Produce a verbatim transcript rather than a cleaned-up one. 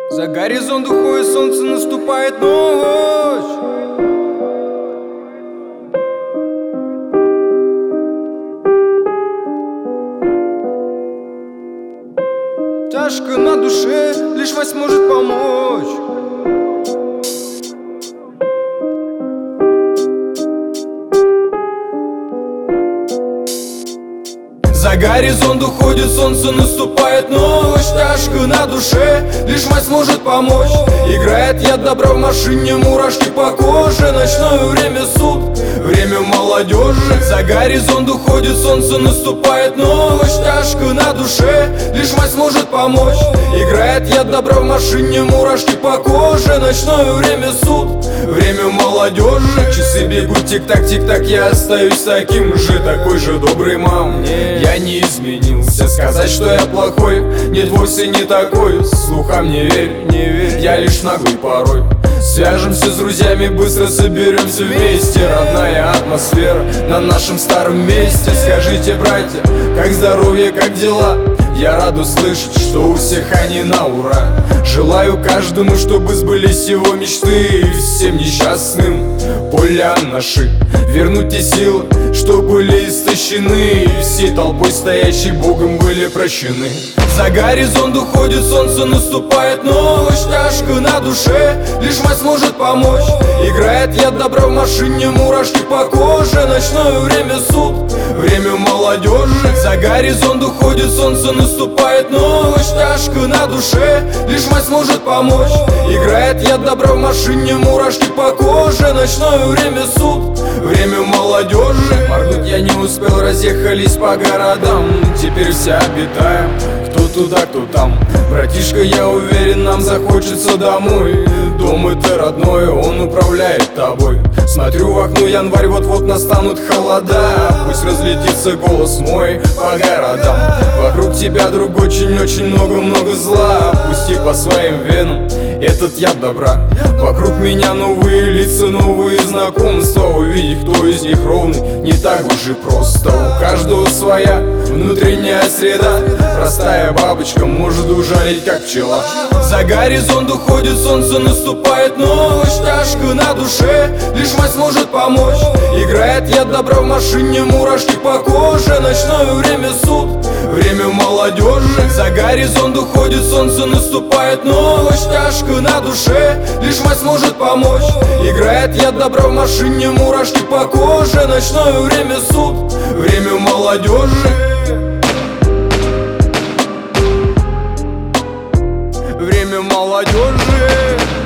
За горизонт уходит солнце, наступает ночь. Тяжко на душе, лишь мать может помочь. За горизонт уходит солнце, наступает ночь. Тяжко на душе, лишь мать сможет помочь. Играет яд добра в машине, мурашки по коже. Ночное время суд, время молодежи. За горизонт уходит солнце, наступает ночь. Тяжко на душе, лишь мать сможет помочь. Играет яд добра в машине, мурашки по коже. Ночное время суд, время молодежи. Часы бегут тик-так, тик-так, я остаюсь таким же, такой же добрый, мам. Я не изменился, сказать, что я плохой, нет, вовсе не такой. Слухам не верь, не верь, я лишь наглый порой. Свяжемся с друзьями, быстро соберемся вместе. Родная атмосфера на нашем старом месте. Скажите, братья, как здоровье, как дела? Я рад услышать, что у всех они на ура. Желаю каждому, чтобы сбылись его мечты. И всем несчастным поля наши вернуть те силы, что были истощены. И всей толпой стоящей Богом были прощены. За горизонт уходит солнце, наступает ночь. Тяжко на душе, лишь мать сможет помочь. Играет яд добра в машине, мурашки по коже. Ночное время суд, время молодежи. За горизонт уходит солнце, наступает ночь. Тяжко на душе, лишь мать сможет помочь. Играет яд добра в машине, мурашки по коже. Ночное время суд, время молодежи. Моргнуть я не успел, разъехались по городам. Теперь все обитаем, кто туда, кто там. Братишка, я уверен, нам захочется домой. Дом это родной, он управляет тобой. Смотрю в окно, январь, вот-вот настанут холода. Пусть разлетится голос мой по городам. Вокруг тебя, друг, очень-очень много-много зла. Пусти по своим венам этот яд добра. Вокруг меня новые лица, новые знакомства. Увидеть, кто из них ровный, не так уж и просто. У каждого своя внутренняя среда. Простая бабочка может ужалить, как пчела. За горизонт уходит солнце, наступает ночь. Тяжко на душе, лишь мать сможет помочь. Играет яд добра в машине, мурашки по коже. Ночное время суд, время молодежи. За горизонт уходит солнце, наступает ночь. Тяжко на душе, лишь мать сможет помочь. Играет яд добра в машине, мурашки по коже. Ночное время суд, время молодежи. Время молодежи.